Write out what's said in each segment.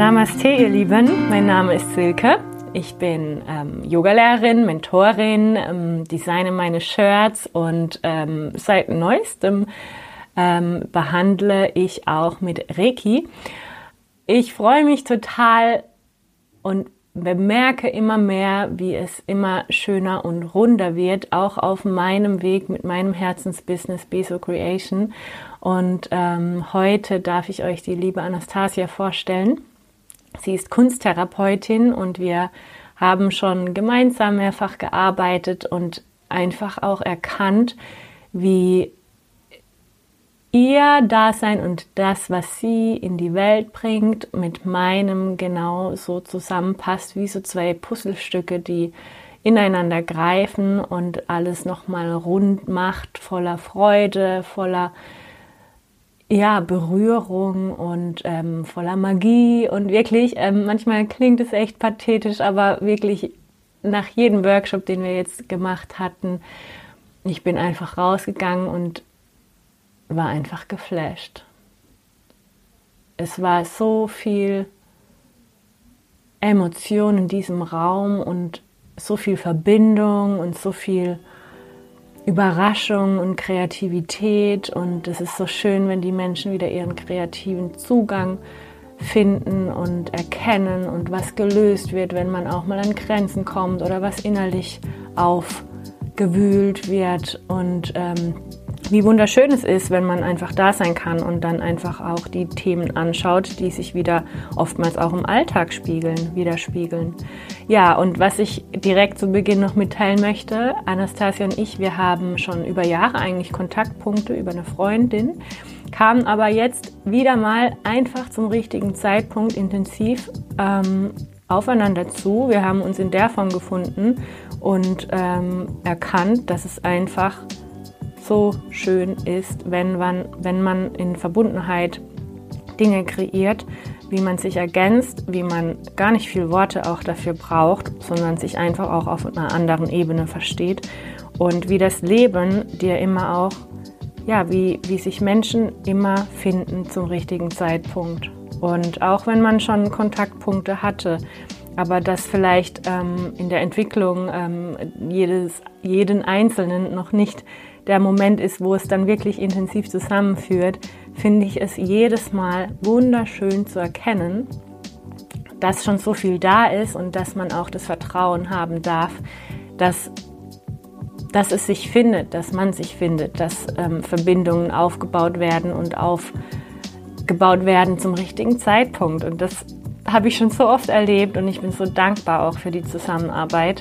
Namaste, ihr Lieben. Mein Name ist Silke. Ich bin Yogalehrerin, Mentorin, designe meine Shirts und seit neuestem behandle ich auch mit Reiki. Ich freue mich total und bemerke immer mehr, wie es immer schöner und runder wird, auch auf meinem Weg mit meinem Herzensbusiness Beso Creation. Und heute darf ich euch die liebe Anastasia vorstellen. Sie ist Kunsttherapeutin und wir haben schon gemeinsam mehrfach gearbeitet und einfach auch erkannt, wie ihr Dasein und das, was sie in die Welt bringt, mit meinem genau so zusammenpasst, wie so zwei Puzzlestücke, die ineinander greifen und alles nochmal rund macht, voller Freude, voller Berührung und voller Magie und wirklich, manchmal klingt es echt pathetisch, aber wirklich nach jedem Workshop, den wir jetzt gemacht hatten, ich bin einfach rausgegangen und war einfach geflasht. Es war so viel Emotion in diesem Raum und so viel Verbindung und so viel Überraschung und Kreativität, und es ist so schön, wenn die Menschen wieder ihren kreativen Zugang finden und erkennen und was gelöst wird, wenn man auch mal an Grenzen kommt oder was innerlich aufgewühlt wird, und wie wunderschön es ist, wenn man einfach da sein kann und dann einfach auch die Themen anschaut, die sich wieder oftmals auch im Alltag widerspiegeln. Ja, und was ich direkt zu Beginn noch mitteilen möchte, Anastasia und ich, wir haben schon über Jahre eigentlich Kontaktpunkte über eine Freundin, kamen aber jetzt wieder mal einfach zum richtigen Zeitpunkt intensiv aufeinander zu. Wir haben uns in der Form gefunden und erkannt, dass es einfach so schön ist, wenn man in Verbundenheit Dinge kreiert, wie man sich ergänzt, wie man gar nicht viel Worte auch dafür braucht, sondern sich einfach auch auf einer anderen Ebene versteht, und wie das Leben dir immer auch, wie sich Menschen immer finden zum richtigen Zeitpunkt. Und auch wenn man schon Kontaktpunkte hatte, aber dass vielleicht in der Entwicklung jeden Einzelnen noch nicht der Moment ist, wo es dann wirklich intensiv zusammenführt, finde ich es jedes Mal wunderschön zu erkennen, dass schon so viel da ist und dass man auch das Vertrauen haben darf, dass es sich findet, dass man sich findet, dass Verbindungen aufgebaut werden und aufgebaut werden zum richtigen Zeitpunkt. Und das habe ich schon so oft erlebt und ich bin so dankbar auch für die Zusammenarbeit.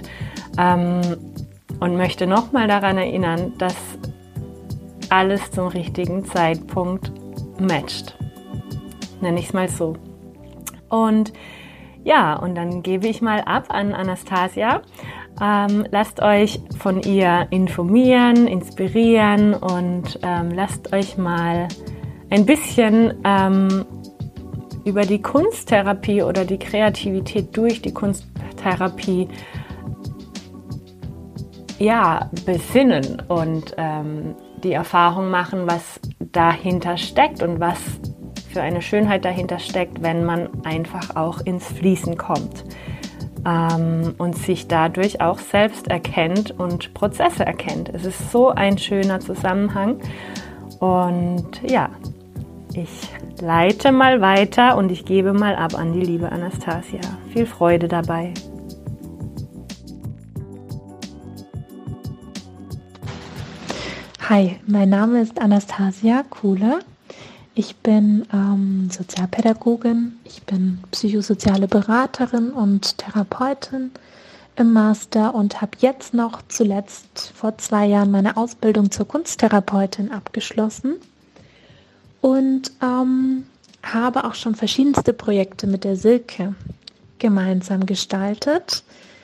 Und möchte nochmal daran erinnern, dass alles zum richtigen Zeitpunkt matcht. Nenne ich es mal so. Und und dann gebe ich mal ab an Anastasia. Lasst euch von ihr informieren, inspirieren und lasst euch mal ein bisschen über die Kunsttherapie oder die Kreativität durch die Kunsttherapie besinnen und die Erfahrung machen, was dahinter steckt und was für eine Schönheit dahinter steckt, wenn man einfach auch ins Fließen kommt und sich dadurch auch selbst erkennt und Prozesse erkennt. Es ist so ein schöner Zusammenhang, und ich leite mal weiter und ich gebe mal ab an die liebe Anastasia. Viel Freude dabei. Hi, mein Name ist Anastasia Kuhle. Ich bin Sozialpädagogin, ich bin psychosoziale Beraterin und Therapeutin im Master und habe jetzt noch zuletzt vor 2 Jahren meine Ausbildung zur Kunsttherapeutin abgeschlossen und habe auch schon verschiedenste Projekte mit der Silke gemeinsam gestaltet.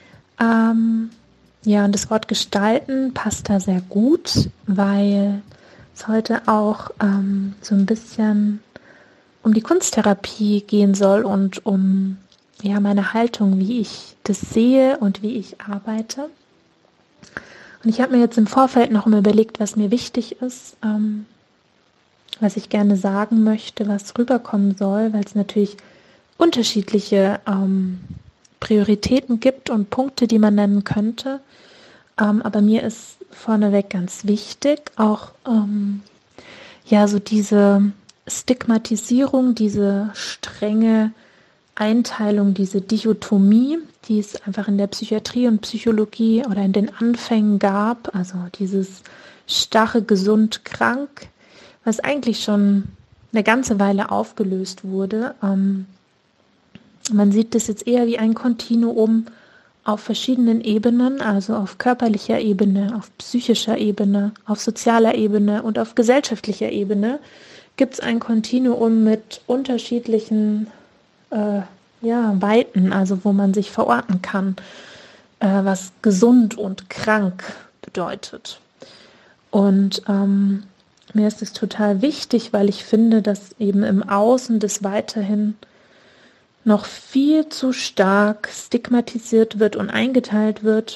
Und das Wort gestalten passt da sehr gut, weil es heute auch so ein bisschen um die Kunsttherapie gehen soll und um meine Haltung, wie ich das sehe und wie ich arbeite. Und ich habe mir jetzt im Vorfeld noch mal überlegt, was mir wichtig ist, was ich gerne sagen möchte, was rüberkommen soll, weil es natürlich unterschiedliche Prioritäten gibt und Punkte, die man nennen könnte. Aber mir ist vorneweg ganz wichtig, auch so diese Stigmatisierung, diese strenge Einteilung, diese Dichotomie, die es einfach in der Psychiatrie und Psychologie oder in den Anfängen gab, also dieses starre, gesund, krank, was eigentlich schon eine ganze Weile aufgelöst wurde. Man sieht das jetzt eher wie ein Kontinuum auf verschiedenen Ebenen, also auf körperlicher Ebene, auf psychischer Ebene, auf sozialer Ebene und auf gesellschaftlicher Ebene gibt es ein Kontinuum mit unterschiedlichen Weiten, also wo man sich verorten kann, was gesund und krank bedeutet. Und mir ist es total wichtig, weil ich finde, dass eben im Außen das weiterhin noch viel zu stark stigmatisiert wird und eingeteilt wird.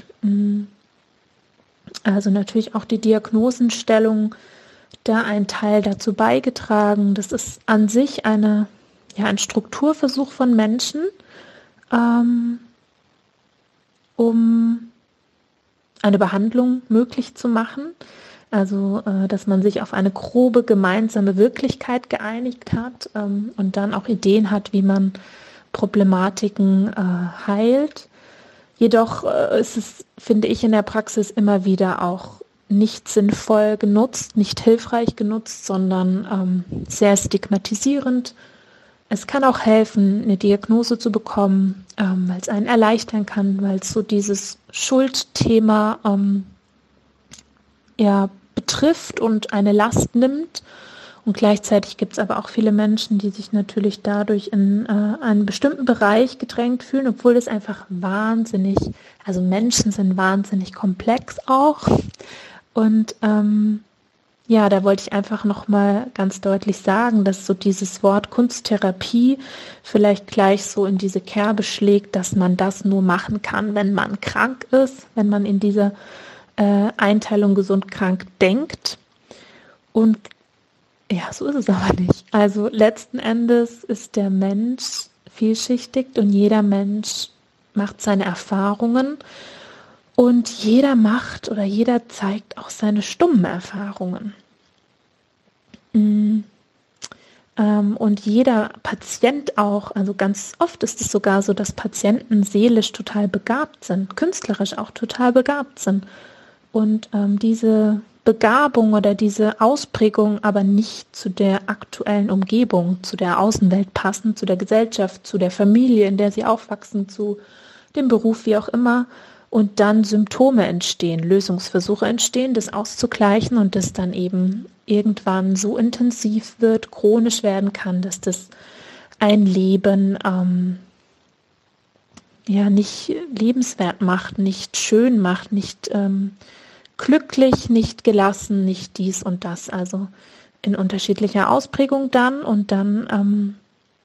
Also natürlich auch die Diagnosenstellung da ein Teil dazu beigetragen. Das ist an sich ein Strukturversuch von Menschen, um eine Behandlung möglich zu machen. Also, dass man sich auf eine grobe gemeinsame Wirklichkeit geeinigt hat und dann auch Ideen hat, wie man Problematiken heilt. Jedoch ist es, finde ich, in der Praxis immer wieder auch nicht sinnvoll genutzt, nicht hilfreich genutzt, sondern sehr stigmatisierend. Es kann auch helfen, eine Diagnose zu bekommen, weil es einen erleichtern kann, weil es so dieses Schuldthema betrifft und eine Last nimmt. Und gleichzeitig gibt es aber auch viele Menschen, die sich natürlich dadurch in einen bestimmten Bereich gedrängt fühlen, obwohl es einfach also Menschen sind wahnsinnig komplex auch. Und da wollte ich einfach nochmal ganz deutlich sagen, dass so dieses Wort Kunsttherapie vielleicht gleich so in diese Kerbe schlägt, dass man das nur machen kann, wenn man krank ist, wenn man in dieser Einteilung gesund-krank denkt. Und ja, so ist es aber nicht. Also letzten Endes ist der Mensch vielschichtig und jeder Mensch macht seine Erfahrungen und jeder macht oder jeder zeigt auch seine stummen Erfahrungen. Und jeder Patient auch, also ganz oft ist es sogar so, dass Patienten seelisch total begabt sind, künstlerisch auch total begabt sind. Und diese Begabung oder diese Ausprägung aber nicht zu der aktuellen Umgebung, zu der Außenwelt passen, zu der Gesellschaft, zu der Familie, in der sie aufwachsen, zu dem Beruf, wie auch immer. Und dann Symptome entstehen, Lösungsversuche entstehen, das auszugleichen und das dann eben irgendwann so intensiv wird, chronisch werden kann, dass das ein Leben nicht lebenswert macht, nicht schön macht, nicht glücklich, nicht gelassen, nicht dies und das, also in unterschiedlicher Ausprägung dann und dann,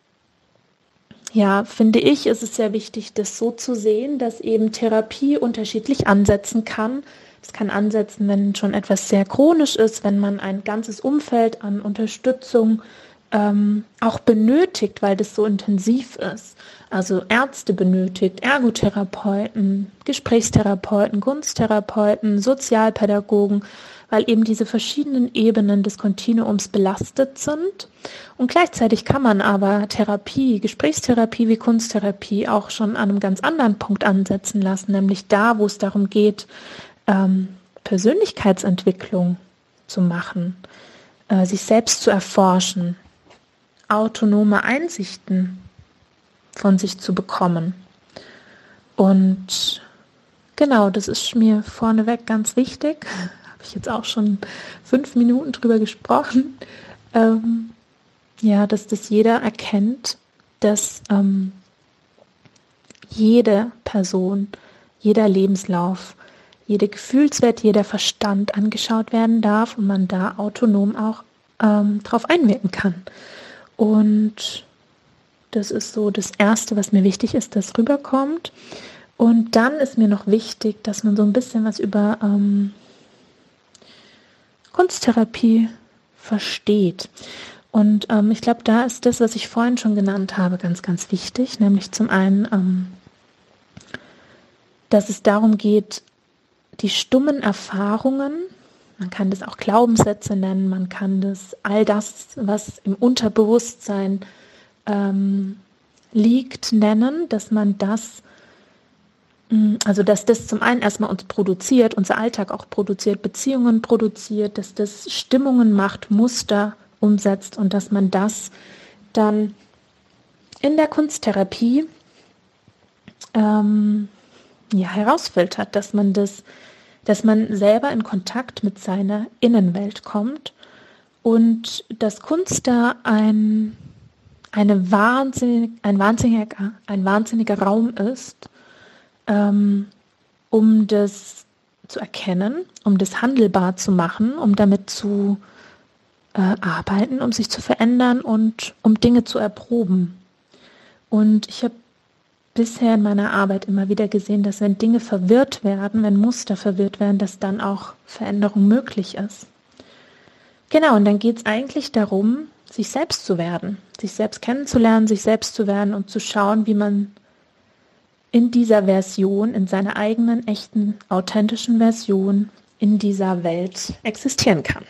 finde ich, ist es sehr wichtig, das so zu sehen, dass eben Therapie unterschiedlich ansetzen kann. Es kann ansetzen, wenn schon etwas sehr chronisch ist, wenn man ein ganzes Umfeld an Unterstützung auch benötigt, weil das so intensiv ist. Also Ärzte benötigt, Ergotherapeuten, Gesprächstherapeuten, Kunsttherapeuten, Sozialpädagogen, weil eben diese verschiedenen Ebenen des Kontinuums belastet sind. Und gleichzeitig kann man aber Therapie, Gesprächstherapie wie Kunsttherapie auch schon an einem ganz anderen Punkt ansetzen lassen, nämlich da, wo es darum geht, Persönlichkeitsentwicklung zu machen, sich selbst zu erforschen, autonome Einsichten von sich zu bekommen. Und genau, das ist mir vorneweg ganz wichtig. Habe ich jetzt auch schon 5 Minuten drüber gesprochen. Dass das jeder erkennt, dass jede Person, jeder Lebenslauf, jede Gefühlswelt, jeder Verstand angeschaut werden darf und man da autonom auch drauf einwirken kann. Und das ist so das Erste, was mir wichtig ist, das rüberkommt. Und dann ist mir noch wichtig, dass man so ein bisschen was über Kunsttherapie versteht. Und ich glaube, da ist das, was ich vorhin schon genannt habe, ganz, ganz wichtig. Nämlich zum einen, dass es darum geht, die stummen Erfahrungen, man kann das auch Glaubenssätze nennen, man kann das all das, was im Unterbewusstsein liegt, nennen, dass man das, also dass das zum einen erstmal uns produziert, unser Alltag auch produziert, Beziehungen produziert, dass das Stimmungen macht, Muster umsetzt und dass man das dann in der Kunsttherapie herausfiltert, dass man selber in Kontakt mit seiner Innenwelt kommt und dass Kunst da ein wahnsinniger Raum ist, um das zu erkennen, um das handelbar zu machen, um damit zu arbeiten, um sich zu verändern und um Dinge zu erproben. Und ich habe bisher in meiner Arbeit immer wieder gesehen, dass wenn Dinge verwirrt werden, wenn Muster verwirrt werden, dass dann auch Veränderung möglich ist. Genau, und dann geht es eigentlich darum, sich selbst zu werden, sich selbst kennenzulernen, sich selbst zu werden und zu schauen, wie man in dieser Version, in seiner eigenen, echten, authentischen Version in dieser Welt existieren kann.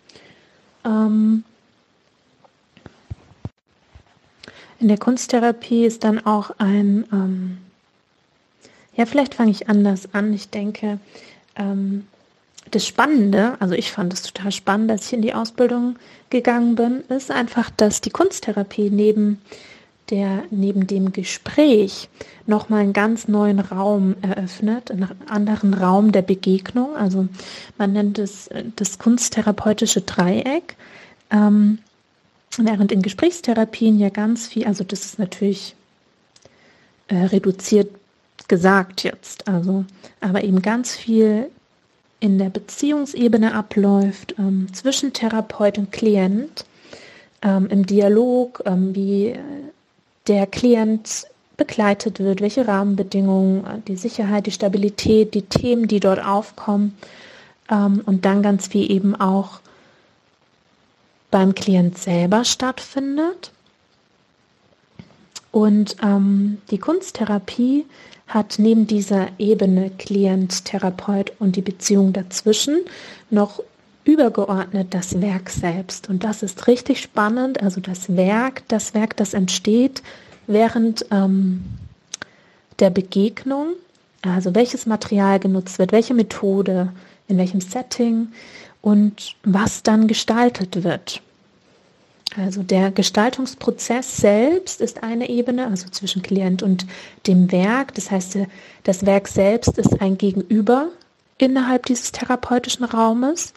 In der Kunsttherapie ist dann auch vielleicht fange ich anders an. Ich denke, das Spannende, also ich fand es total spannend, als ich in die Ausbildung gegangen bin, ist einfach, dass die Kunsttherapie neben dem Gespräch nochmal einen ganz neuen Raum eröffnet, einen anderen Raum der Begegnung. Also man nennt es das kunsttherapeutische Dreieck. Während in Gesprächstherapien ja ganz viel, also das ist natürlich reduziert gesagt jetzt, aber eben ganz viel in der Beziehungsebene abläuft, zwischen Therapeut und Klient, im Dialog, wie der Klient begleitet wird, welche Rahmenbedingungen, die Sicherheit, die Stabilität, die Themen, die dort aufkommen, und dann ganz viel eben auch beim Klient selber stattfindet. Und die Kunsttherapie hat neben dieser Ebene Klient, Therapeut und die Beziehung dazwischen noch übergeordnet das Werk selbst. Und das ist richtig spannend. Also das Werk, das entsteht während der Begegnung. Also welches Material genutzt wird, welche Methode, in welchem Setting und was dann gestaltet wird. Also der Gestaltungsprozess selbst ist eine Ebene, also zwischen Klient und dem Werk. Das heißt, das Werk selbst ist ein Gegenüber innerhalb dieses therapeutischen Raumes.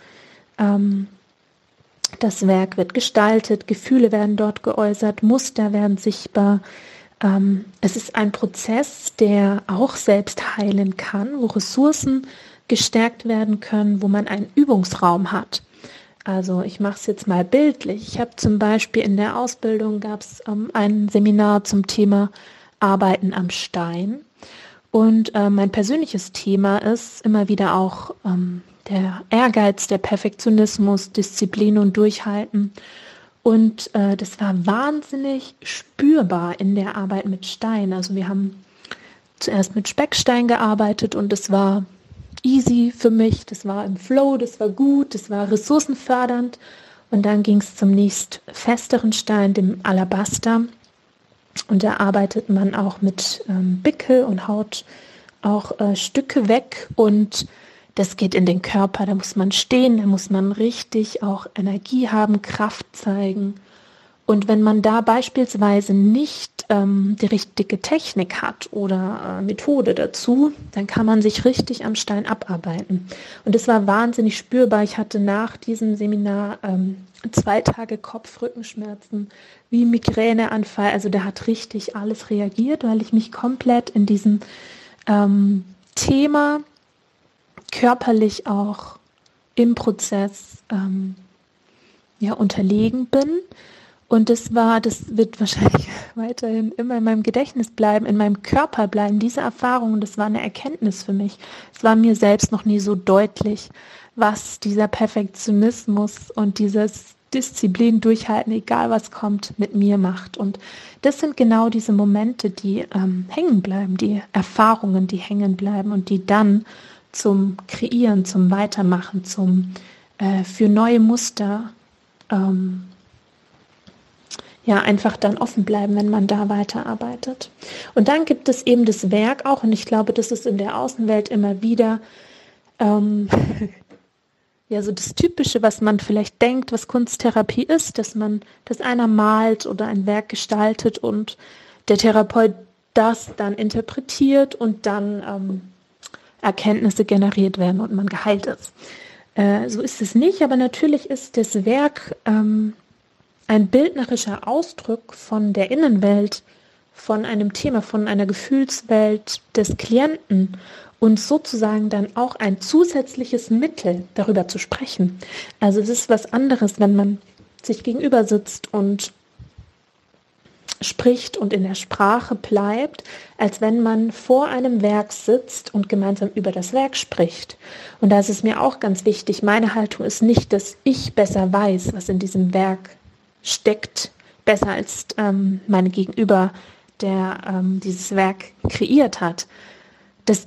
Das Werk wird gestaltet, Gefühle werden dort geäußert, Muster werden sichtbar. Es ist ein Prozess, der auch selbst heilen kann, wo Ressourcen gestärkt werden können, wo man einen Übungsraum hat. Also ich mache es jetzt mal bildlich. Ich habe zum Beispiel in der Ausbildung gab es ein Seminar zum Thema Arbeiten am Stein. Und mein persönliches Thema ist immer wieder auch der Ehrgeiz, der Perfektionismus, Disziplin und Durchhalten. Und das war wahnsinnig spürbar in der Arbeit mit Stein. Also wir haben zuerst mit Speckstein gearbeitet und es war easy für mich, das war im Flow, das war gut, das war ressourcenfördernd. Und dann ging es zum nächst festeren Stein, dem Alabaster. Und da arbeitet man auch mit Bickel und haut auch Stücke weg. Und das geht in den Körper, da muss man stehen, da muss man richtig auch Energie haben, Kraft zeigen. Und wenn man da beispielsweise nicht die richtige Technik hat oder Methode dazu, dann kann man sich richtig am Stein abarbeiten. Und das war wahnsinnig spürbar. Ich hatte nach diesem Seminar 2 Tage Kopf-Rückenschmerzen, wie Migräneanfall. Also da hat richtig alles reagiert, weil ich mich komplett in diesem Thema körperlich auch im Prozess unterlegen bin. Und das wird wahrscheinlich weiterhin immer in meinem Gedächtnis bleiben, in meinem Körper bleiben, diese Erfahrung. Und das war eine Erkenntnis für mich. Es war mir selbst noch nie so deutlich, was dieser Perfektionismus und Disziplin, Durchhalten, egal was kommt, mit mir macht. Und das sind genau diese Momente, die hängen bleiben, die Erfahrungen, die hängen bleiben und die dann zum Kreieren, zum Weitermachen, für neue Muster einfach dann offen bleiben, wenn man da weiterarbeitet. Und dann gibt es eben das Werk auch, und ich glaube, das ist in der Außenwelt immer wieder so das Typische, was man vielleicht denkt, was Kunsttherapie ist, dass einer malt oder ein Werk gestaltet und der Therapeut das dann interpretiert und dann Erkenntnisse generiert werden und man geheilt ist. So ist es nicht, aber natürlich ist das Werk ein bildnerischer Ausdruck von der Innenwelt, von einem Thema, von einer Gefühlswelt des Klienten und sozusagen dann auch ein zusätzliches Mittel, darüber zu sprechen. Also es ist was anderes, wenn man sich gegenüber sitzt und spricht und in der Sprache bleibt, als wenn man vor einem Werk sitzt und gemeinsam über das Werk spricht. Und da ist es mir auch ganz wichtig, meine Haltung ist nicht, dass ich besser weiß, was in diesem Werk steckt, besser als meine Gegenüber, der dieses Werk kreiert hat. Das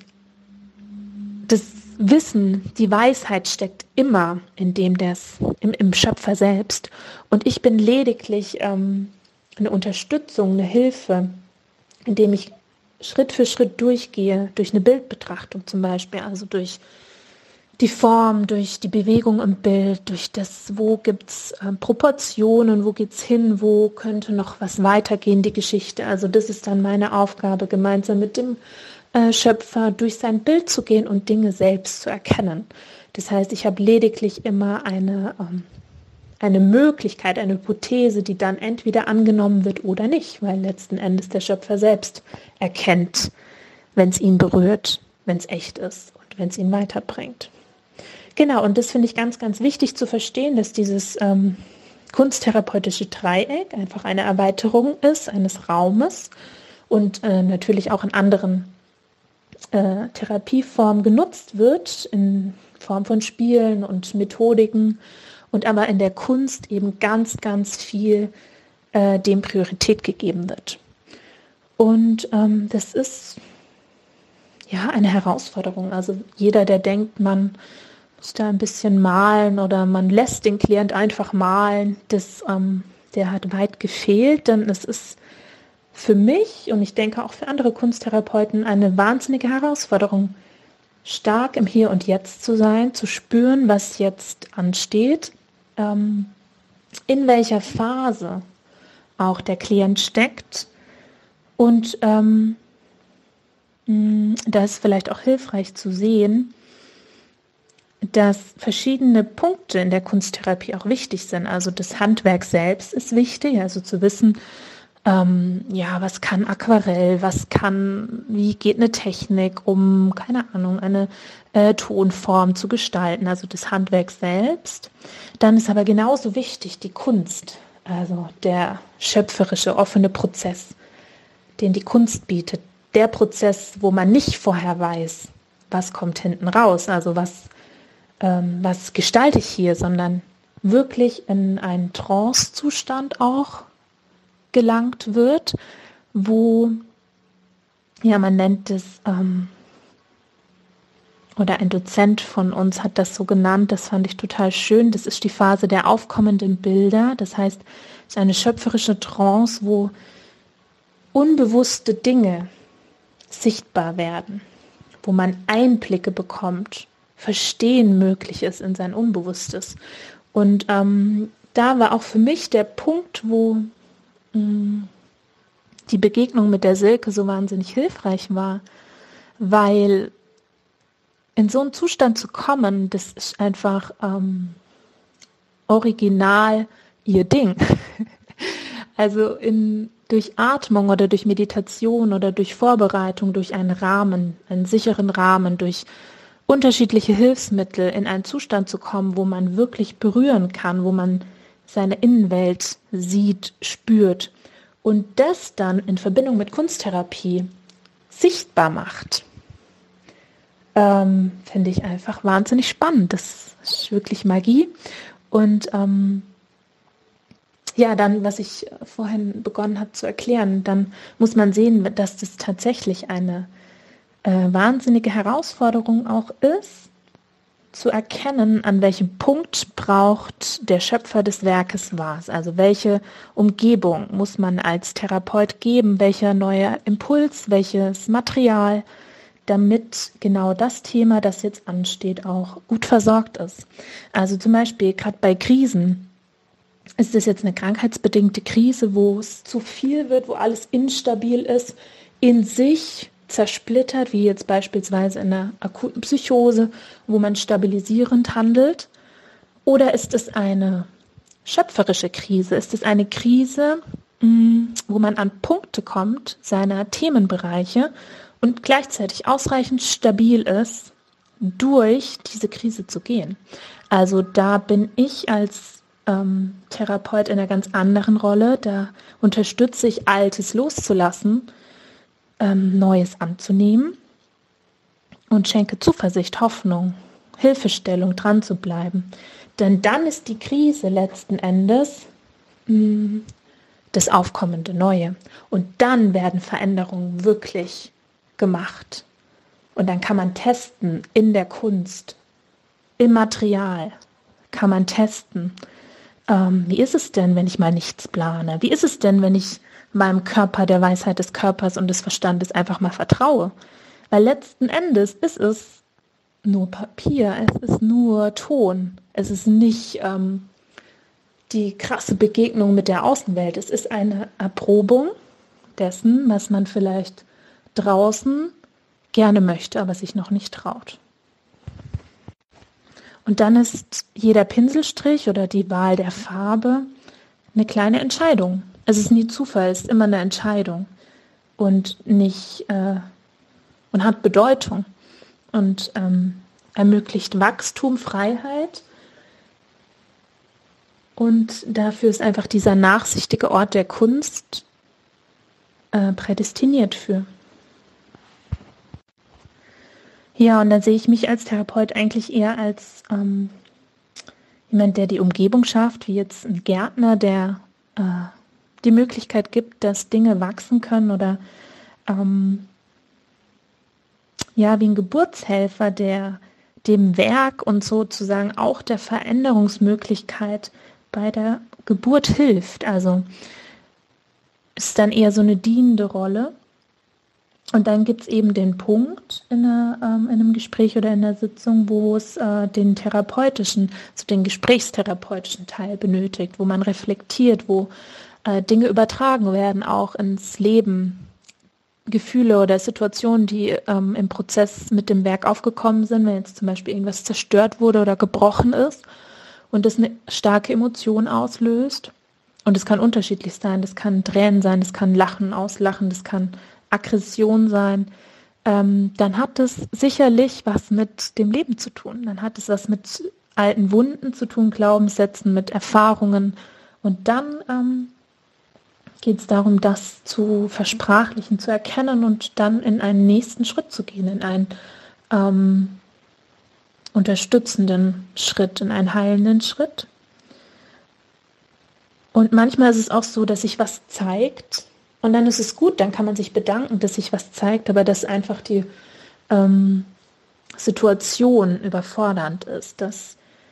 Wissen, die Weisheit steckt immer in im Schöpfer selbst. Und ich bin lediglich eine Unterstützung, eine Hilfe, indem ich Schritt für Schritt durchgehe, durch eine Bildbetrachtung zum Beispiel, also durch die Form, durch die Bewegung im Bild, durch das, wo gibt es Proportionen, wo geht es hin, wo könnte noch was weitergehen, die Geschichte. Also das ist dann meine Aufgabe, gemeinsam mit dem Schöpfer durch sein Bild zu gehen und Dinge selbst zu erkennen. Das heißt, ich habe lediglich immer eine Möglichkeit, eine Hypothese, die dann entweder angenommen wird oder nicht, weil letzten Endes der Schöpfer selbst erkennt, wenn es ihn berührt, wenn es echt ist und wenn es ihn weiterbringt. Genau, und das finde ich ganz, ganz wichtig zu verstehen, dass dieses kunsttherapeutische Dreieck einfach eine Erweiterung ist eines Raumes und natürlich auch in anderen Therapieformen genutzt wird, in Form von Spielen und Methodiken, und aber in der Kunst eben ganz, ganz viel dem Priorität gegeben wird. Und das ist eine Herausforderung. Also jeder, der denkt, man muss da ein bisschen malen oder man lässt den Klient einfach malen, der hat weit gefehlt, denn es ist für mich und ich denke auch für andere Kunsttherapeuten eine wahnsinnige Herausforderung, stark im Hier und Jetzt zu sein, zu spüren, was jetzt ansteht, in welcher Phase auch der Klient steckt. Und da ist vielleicht auch hilfreich zu sehen, dass verschiedene Punkte in der Kunsttherapie auch wichtig sind. Also das Handwerk selbst ist wichtig, also zu wissen, was kann Aquarell, wie geht eine Technik, um, keine Ahnung, eine Tonform zu gestalten, also das Handwerk selbst. Dann ist aber genauso wichtig die Kunst, also der schöpferische, offene Prozess, den die Kunst bietet. Der Prozess, wo man nicht vorher weiß, was kommt hinten raus, also was gestalte ich hier, sondern wirklich in einen Trance-Zustand auch gelangt wird, wo, man nennt es, oder ein Dozent von uns hat das so genannt, das fand ich total schön, das ist die Phase der aufkommenden Bilder, das heißt, es ist eine schöpferische Trance, wo unbewusste Dinge sichtbar werden, wo man Einblicke bekommt, Verstehen möglich ist in sein Unbewusstes. Und da war auch für mich der Punkt, wo die Begegnung mit der Silke so wahnsinnig hilfreich war, weil in so einen Zustand zu kommen, das ist einfach original ihr Ding. Also durch Atmung oder durch Meditation oder durch Vorbereitung, durch einen Rahmen, einen sicheren Rahmen, durch unterschiedliche Hilfsmittel in einen Zustand zu kommen, wo man wirklich berühren kann, wo man seine Innenwelt sieht, spürt und das dann in Verbindung mit Kunsttherapie sichtbar macht, finde ich einfach wahnsinnig spannend. Das ist wirklich Magie und Ja, dann, was ich vorhin begonnen habe zu erklären, dann muss man sehen, dass das tatsächlich eine wahnsinnige Herausforderung auch ist, zu erkennen, an welchem Punkt braucht der Schöpfer des Werkes was. Also welche Umgebung muss man als Therapeut geben, welcher neue Impuls, welches Material, damit genau das Thema, das jetzt ansteht, auch gut versorgt ist. Also zum Beispiel gerade bei Krisen ist es jetzt eine krankheitsbedingte Krise, wo es zu viel wird, wo alles instabil ist, in sich zersplittert, wie jetzt beispielsweise in einer akuten Psychose, wo man stabilisierend handelt? Oder ist es eine schöpferische Krise? Ist es eine Krise, wo man an Punkte kommt, seiner Themenbereiche und gleichzeitig ausreichend stabil ist, durch diese Krise zu gehen? Also da bin ich als Therapeut in einer ganz anderen Rolle. Da unterstütze ich, Altes loszulassen, Neues anzunehmen und schenke Zuversicht, Hoffnung, Hilfestellung, dran zu bleiben. Denn dann ist die Krise letzten Endes das aufkommende Neue. Und dann werden Veränderungen wirklich gemacht. Und dann kann man testen in der Kunst, im Material, kann man testen. Wie ist es denn, wenn ich mal nichts plane? Wie ist es denn, wenn ich meinem Körper, der Weisheit des Körpers und des Verstandes einfach mal vertraue? Weil letzten Endes ist es nur Papier, es ist nur Ton. Es ist nicht die krasse Begegnung mit der Außenwelt. Es ist eine Erprobung dessen, was man vielleicht draußen gerne möchte, aber sich noch nicht traut. Und dann ist jeder Pinselstrich oder die Wahl der Farbe eine kleine Entscheidung. Es ist nie Zufall, es ist immer eine Entscheidung und nicht und hat Bedeutung und ermöglicht Wachstum, Freiheit. Und dafür ist einfach dieser nachsichtige Ort der Kunst prädestiniert für. Ja, und dann sehe ich mich als Therapeut eigentlich eher als jemand, der die Umgebung schafft, wie jetzt ein Gärtner, der die Möglichkeit gibt, dass Dinge wachsen können oder ja, wie ein Geburtshelfer, der dem Werk und sozusagen auch der Veränderungsmöglichkeit bei der Geburt hilft. Also ist dann eher so eine dienende Rolle. Und dann gibt es eben den Punkt in einem Gespräch oder in der Sitzung, wo es den therapeutischen, also den gesprächstherapeutischen Teil benötigt, wo man reflektiert, wo Dinge übertragen werden, auch ins Leben, Gefühle oder Situationen, die im Prozess mit dem Werk aufgekommen sind, wenn jetzt zum Beispiel irgendwas zerstört wurde oder gebrochen ist und das eine starke Emotion auslöst. Und es kann unterschiedlich sein, das kann Tränen sein, das kann Lachen, Auslachen, das kann Aggression sein, dann hat es sicherlich was mit dem Leben zu tun. Dann hat es was mit alten Wunden zu tun, Glaubenssätzen, mit Erfahrungen. Und dann geht es darum, das zu versprachlichen, zu erkennen und dann in einen nächsten Schritt zu gehen, in einen unterstützenden Schritt, in einen heilenden Schritt. Und manchmal ist es auch so, dass sich was zeigt, und dann ist es gut, dann kann man sich bedanken, dass sich was zeigt, aber dass einfach die Situation überfordernd ist, dass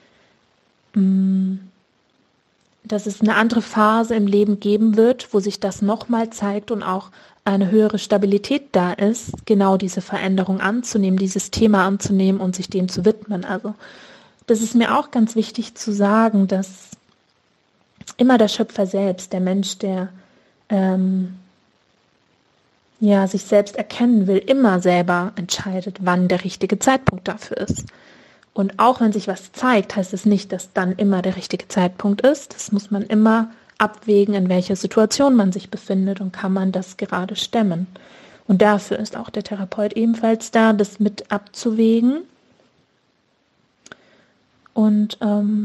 es eine andere Phase im Leben geben wird, wo sich das nochmal zeigt und auch eine höhere Stabilität da ist, genau diese Veränderung anzunehmen, dieses Thema anzunehmen und sich dem zu widmen. Also das ist mir auch ganz wichtig zu sagen, dass immer der Schöpfer selbst, der Mensch, der sich selbst erkennen will, immer selber entscheidet, wann der richtige Zeitpunkt dafür ist. Und auch wenn sich was zeigt, heißt es nicht, dass dann immer der richtige Zeitpunkt ist. Das muss man immer abwägen, in welcher Situation man sich befindet und kann man das gerade stemmen. Und dafür ist auch der Therapeut ebenfalls da, das mit abzuwägen und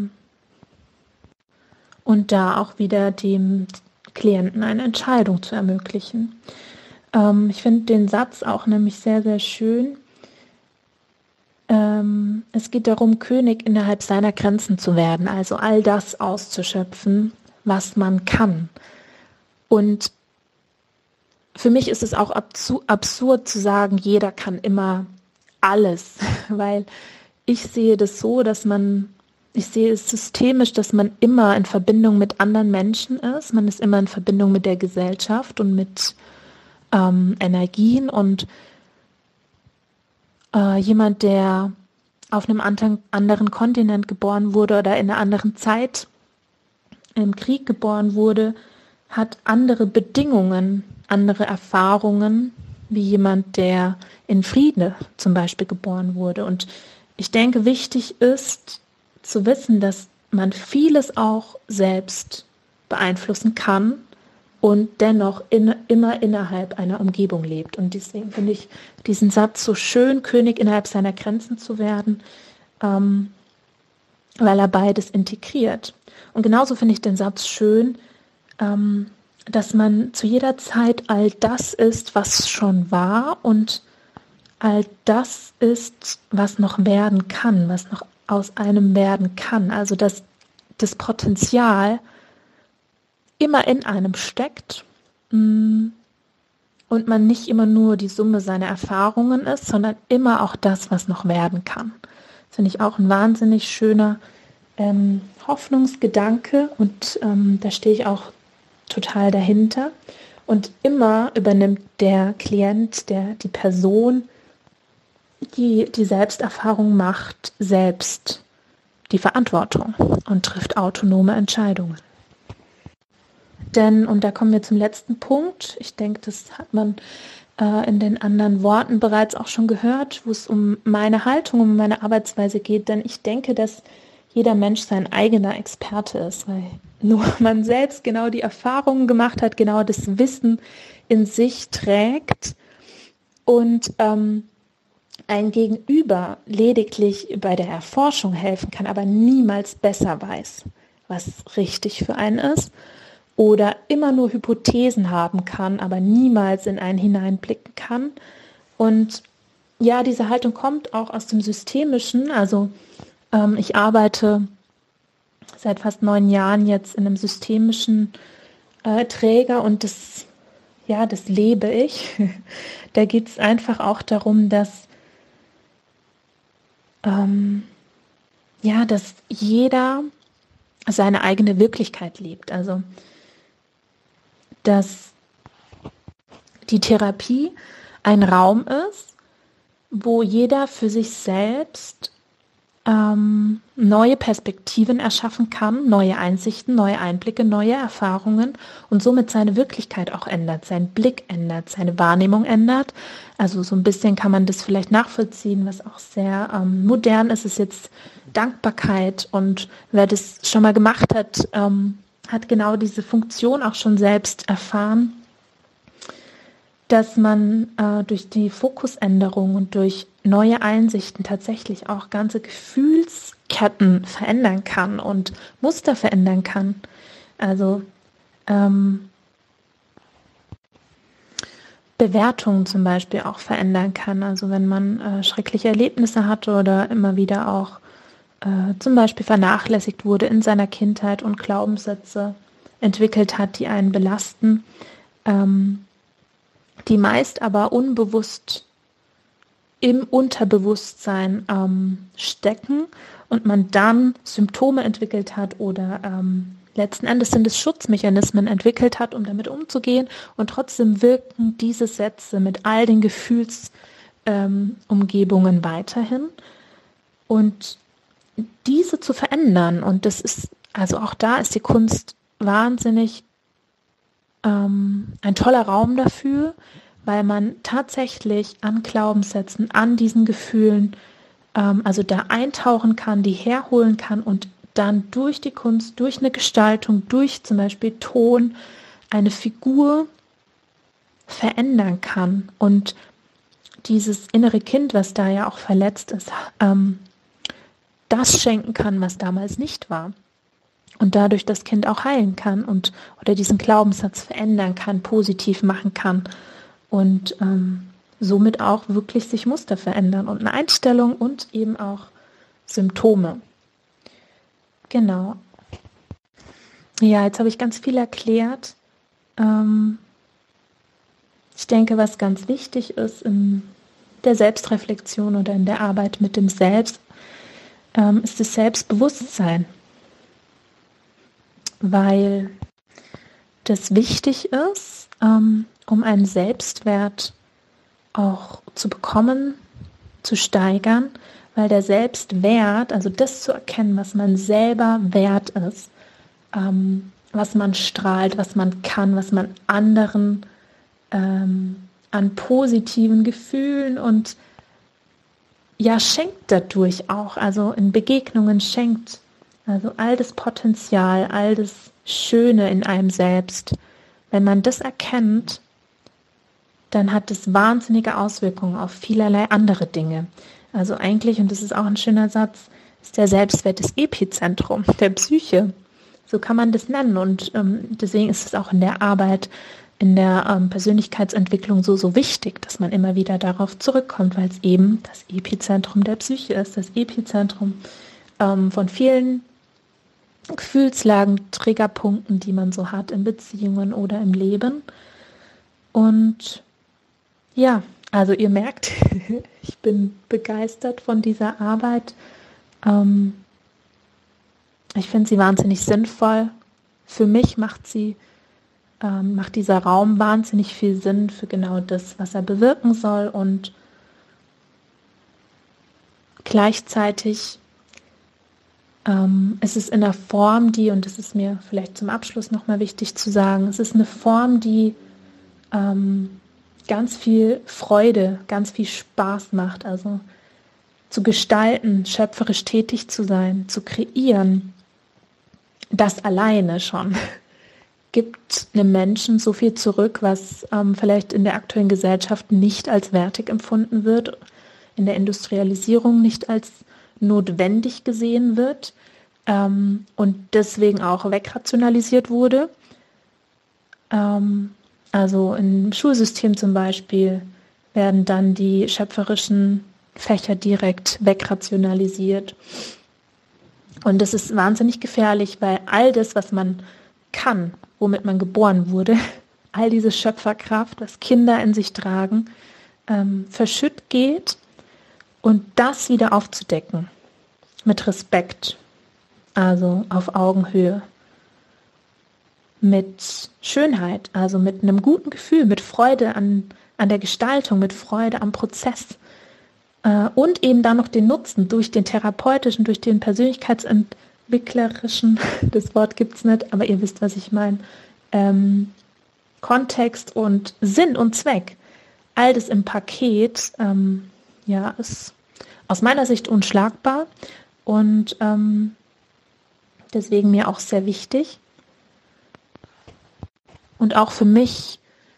da auch wieder dem Klienten eine Entscheidung zu ermöglichen. Ich finde den Satz auch nämlich sehr, sehr schön. Es geht darum, König innerhalb seiner Grenzen zu werden, also all das auszuschöpfen, was man kann. Und für mich ist es auch absurd zu sagen, jeder kann immer alles, weil ich sehe das so, ich sehe es systemisch, dass man immer in Verbindung mit anderen Menschen ist. Man ist immer in Verbindung mit der Gesellschaft und mit Energien. Und jemand, der auf einem anderen Kontinent geboren wurde oder in einer anderen Zeit im Krieg geboren wurde, hat andere Bedingungen, andere Erfahrungen, wie jemand, der in Frieden zum Beispiel geboren wurde. Und ich denke, wichtig ist zu wissen, dass man vieles auch selbst beeinflussen kann und dennoch immer innerhalb einer Umgebung lebt. Und deswegen finde ich diesen Satz so schön, König innerhalb seiner Grenzen zu werden, weil er beides integriert. Und genauso finde ich den Satz schön, dass man zu jeder Zeit all das ist, was schon war und all das ist, was noch werden kann, was noch aus einem werden kann. Also dass das Potenzial immer in einem steckt und man nicht immer nur die Summe seiner Erfahrungen ist, sondern immer auch das, was noch werden kann. Das finde ich auch ein wahnsinnig schöner Hoffnungsgedanke und da stehe ich auch total dahinter. Und immer übernimmt der Klient, die Person, die Selbsterfahrung macht, selbst die Verantwortung und trifft autonome Entscheidungen. Denn, und da kommen wir zum letzten Punkt, ich denke, das hat man in den anderen Worten bereits auch schon gehört, wo es um meine Haltung, um meine Arbeitsweise geht, denn ich denke, dass jeder Mensch sein eigener Experte ist, weil nur man selbst genau die Erfahrungen gemacht hat, genau das Wissen in sich trägt und ein Gegenüber lediglich bei der Erforschung helfen kann, aber niemals besser weiß, was richtig für einen ist, oder immer nur Hypothesen haben kann, aber niemals in einen hineinblicken kann. Und ja, diese Haltung kommt auch aus dem Systemischen. Also ich arbeite seit fast 9 Jahren jetzt in einem systemischen Träger und das lebe ich. Da geht es einfach auch darum, dass jeder seine eigene Wirklichkeit lebt. Also dass die Therapie ein Raum ist, wo jeder für sich selbst neue Perspektiven erschaffen kann, neue Einsichten, neue Einblicke, neue Erfahrungen und somit seine Wirklichkeit auch ändert, seinen Blick ändert, seine Wahrnehmung ändert. Also so ein bisschen kann man das vielleicht nachvollziehen, was auch sehr modern ist jetzt Dankbarkeit, und wer das schon mal gemacht hat, hat genau diese Funktion auch schon selbst erfahren, dass man durch die Fokusänderung und durch neue Einsichten tatsächlich auch ganze Gefühlsketten verändern kann und Muster verändern kann. Also Bewertungen zum Beispiel auch verändern kann. Also wenn man schreckliche Erlebnisse hatte oder immer wieder auch zum Beispiel vernachlässigt wurde in seiner Kindheit und Glaubenssätze entwickelt hat, die einen belasten, die meist aber unbewusst im Unterbewusstsein stecken und man dann Symptome entwickelt hat oder letzten Endes sind es Schutzmechanismen entwickelt hat, um damit umzugehen, und trotzdem wirken diese Sätze mit all den Gefühlsumgebungen weiterhin. Und diese zu verändern, und das ist, also auch da ist die Kunst wahnsinnig ein toller Raum dafür, weil man tatsächlich an Glaubenssätzen, an diesen Gefühlen, also da eintauchen kann, die herholen kann und dann durch die Kunst, durch eine Gestaltung, durch zum Beispiel Ton, eine Figur verändern kann und dieses innere Kind, was da ja auch verletzt ist, das schenken kann, was damals nicht war. Und dadurch das Kind auch heilen kann oder diesen Glaubenssatz verändern kann, positiv machen kann und somit auch wirklich sich Muster verändern und eine Einstellung und eben auch Symptome. Genau. Ja, jetzt habe ich ganz viel erklärt. Ich denke, was ganz wichtig ist in der Selbstreflexion oder in der Arbeit mit dem Selbst, ist das Selbstbewusstsein, weil das wichtig ist, um einen Selbstwert auch zu bekommen, zu steigern, weil der Selbstwert, also das zu erkennen, was man selber wert ist, was man strahlt, was man kann, was man anderen an positiven Gefühlen und ja, schenkt dadurch auch, also in Begegnungen schenkt, also all das Potenzial, all das Schöne in einem selbst. Wenn man das erkennt, dann hat es wahnsinnige Auswirkungen auf vielerlei andere Dinge. Also eigentlich, und das ist auch ein schöner Satz, ist der Selbstwert das Epizentrum der Psyche. So kann man das nennen. Und deswegen ist es auch in der Arbeit, in der Persönlichkeitsentwicklung so wichtig, dass man immer wieder darauf zurückkommt, weil es eben das Epizentrum der Psyche ist, das Epizentrum von vielen Gefühlslagen, Triggerpunkten, die man so hat in Beziehungen oder im Leben. Und ja, also ihr merkt, ich bin begeistert von dieser Arbeit. Ich finde sie wahnsinnig sinnvoll. Für mich macht dieser Raum wahnsinnig viel Sinn für genau das, was er bewirken soll. Und gleichzeitig es ist in einer Form, die, und das ist mir vielleicht zum Abschluss nochmal wichtig zu sagen, es ist eine Form, die ganz viel Freude, ganz viel Spaß macht, also zu gestalten, schöpferisch tätig zu sein, zu kreieren, das alleine schon gibt einem Menschen so viel zurück, was vielleicht in der aktuellen Gesellschaft nicht als wertig empfunden wird, in der Industrialisierung nicht als notwendig gesehen wird und deswegen auch wegrationalisiert wurde. Also im Schulsystem zum Beispiel werden dann die schöpferischen Fächer direkt wegrationalisiert. Und das ist wahnsinnig gefährlich, weil all das, was man kann, womit man geboren wurde, all diese Schöpferkraft, was Kinder in sich tragen, verschütt geht. Und das wieder aufzudecken mit Respekt, also auf Augenhöhe, mit Schönheit, also mit einem guten Gefühl, mit Freude an der Gestaltung, mit Freude am Prozess und eben dann noch den Nutzen durch den therapeutischen, durch den persönlichkeitsentwicklerischen, das Wort gibt es nicht, aber ihr wisst, was ich meine, Kontext und Sinn und Zweck, all das im Paket, ist aus meiner Sicht unschlagbar und deswegen mir auch sehr wichtig. Und auch für mich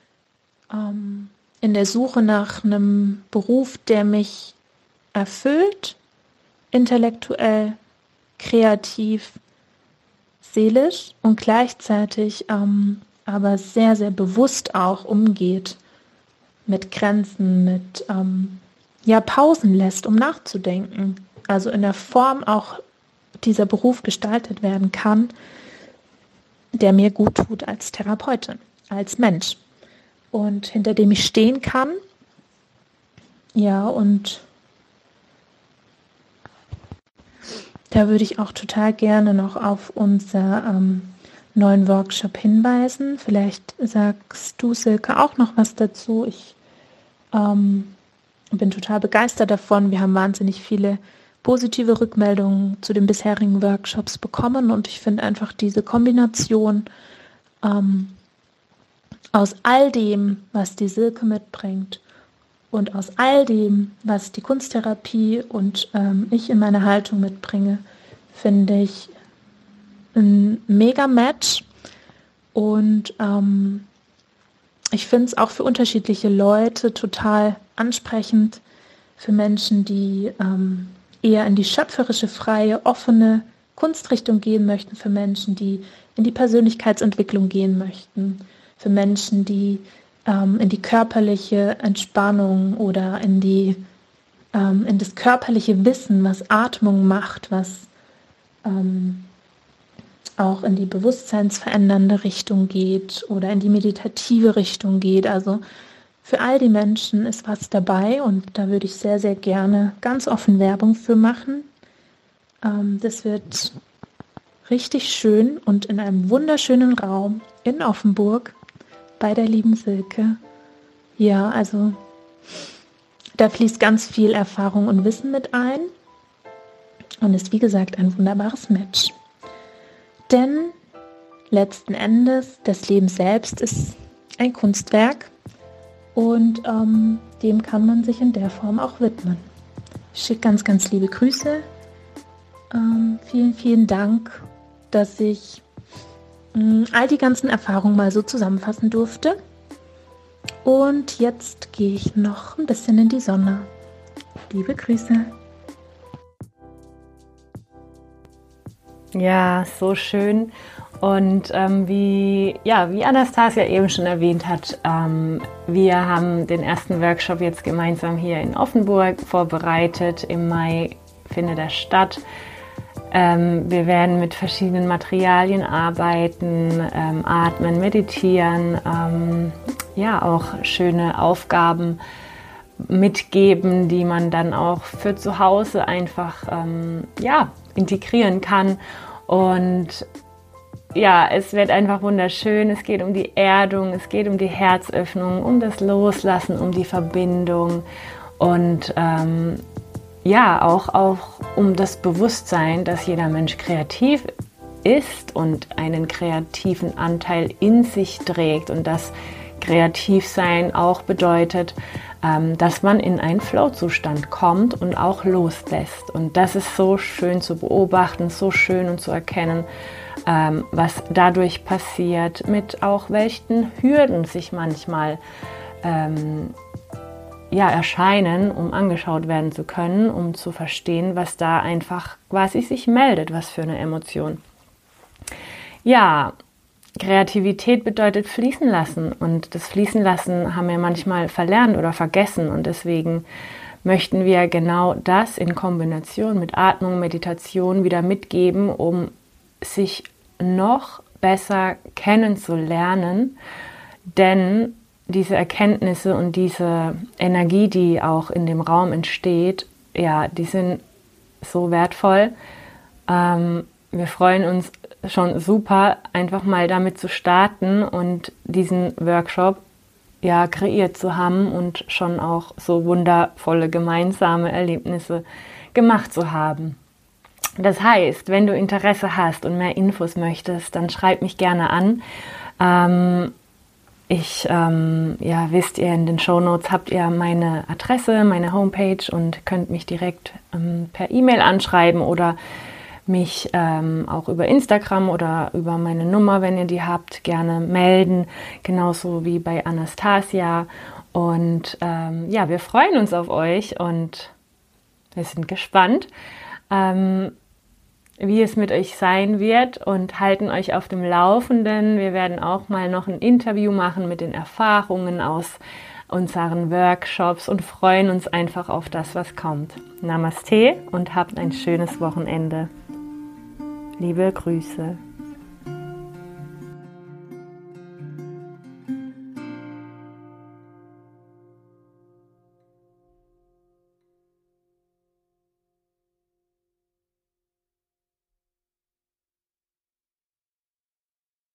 in der Suche nach einem Beruf, der mich erfüllt, intellektuell, kreativ, seelisch und gleichzeitig aber sehr, sehr bewusst auch umgeht mit Grenzen, mit Pausen lässt, um nachzudenken. Also in der Form auch dieser Beruf gestaltet werden kann, der mir gut tut als Therapeutin, als Mensch. Und hinter dem ich stehen kann. Ja, und da würde ich auch total gerne noch auf unser neuen Workshop hinweisen. Vielleicht sagst du, Silke, auch noch was dazu. Ich bin total begeistert davon. Wir haben wahnsinnig viele positive Rückmeldungen zu den bisherigen Workshops bekommen und ich finde einfach diese Kombination aus all dem, was die Silke mitbringt und aus all dem, was die Kunsttherapie und ich in meiner Haltung mitbringe, finde ich ein mega Match und ich finde es auch für unterschiedliche Leute total ansprechend, für Menschen, die eher in die schöpferische, freie, offene Kunstrichtung gehen möchten, für Menschen, die in die Persönlichkeitsentwicklung gehen möchten, für Menschen, die in die körperliche Entspannung oder in das körperliche Wissen, was Atmung macht, was auch in die bewusstseinsverändernde Richtung geht oder in die meditative Richtung geht. Also für all die Menschen ist was dabei und da würde ich sehr, sehr gerne ganz offen Werbung für machen. Das wird richtig schön und in einem wunderschönen Raum in Offenburg bei der lieben Silke. Ja, also da fließt ganz viel Erfahrung und Wissen mit ein und ist wie gesagt ein wunderbares Match. Denn letzten Endes, das Leben selbst ist ein Kunstwerk und dem kann man sich in der Form auch widmen. Ich schicke ganz, ganz liebe Grüße. Vielen, vielen Dank, dass ich all die ganzen Erfahrungen mal so zusammenfassen durfte. Und jetzt gehe ich noch ein bisschen in die Sonne. Liebe Grüße. Ja, so schön. Und wie Anastasia eben schon erwähnt hat, wir haben den ersten Workshop jetzt gemeinsam hier in Offenburg vorbereitet. Im Mai findet er statt. Wir werden mit verschiedenen Materialien arbeiten, atmen, meditieren, auch schöne Aufgaben mitgeben, die man dann auch für zu Hause einfach integrieren kann. Und ja, es wird einfach wunderschön. Es geht um die Erdung, es geht um die Herzöffnung, um das Loslassen, um die Verbindung und auch um das Bewusstsein, dass jeder Mensch kreativ ist und einen kreativen Anteil in sich trägt und dass Kreativsein auch bedeutet, dass man in einen Flow-Zustand kommt und auch loslässt. Und das ist so schön zu beobachten, so schön und zu erkennen, was dadurch passiert, mit auch welchen Hürden sich manchmal erscheinen, um angeschaut werden zu können, um zu verstehen, was da einfach quasi sich meldet, was für eine Emotion. Ja, Kreativität bedeutet fließen lassen und das Fließen lassen haben wir manchmal verlernt oder vergessen und deswegen möchten wir genau das in Kombination mit Atmung, Meditation wieder mitgeben, um sich noch besser kennenzulernen, denn diese Erkenntnisse und diese Energie, die auch in dem Raum entsteht, ja, die sind so wertvoll. Wir freuen uns schon super, einfach mal damit zu starten und diesen Workshop kreiert zu haben und schon auch so wundervolle gemeinsame Erlebnisse gemacht zu haben. Das heißt, wenn du Interesse hast und mehr Infos möchtest, dann schreib mich gerne an. Wisst ihr, in den Shownotes habt ihr meine Adresse, meine Homepage und könnt mich direkt per E-Mail anschreiben oder mich auch über Instagram oder über meine Nummer, wenn ihr die habt, gerne melden, genauso wie bei Anastasia. Und wir freuen uns auf euch und wir sind gespannt, wie es mit euch sein wird und halten euch auf dem Laufenden. Wir werden auch mal noch ein Interview machen mit den Erfahrungen aus unseren Workshops und freuen uns einfach auf das, was kommt. Namaste und habt ein schönes Wochenende. Liebe Grüße.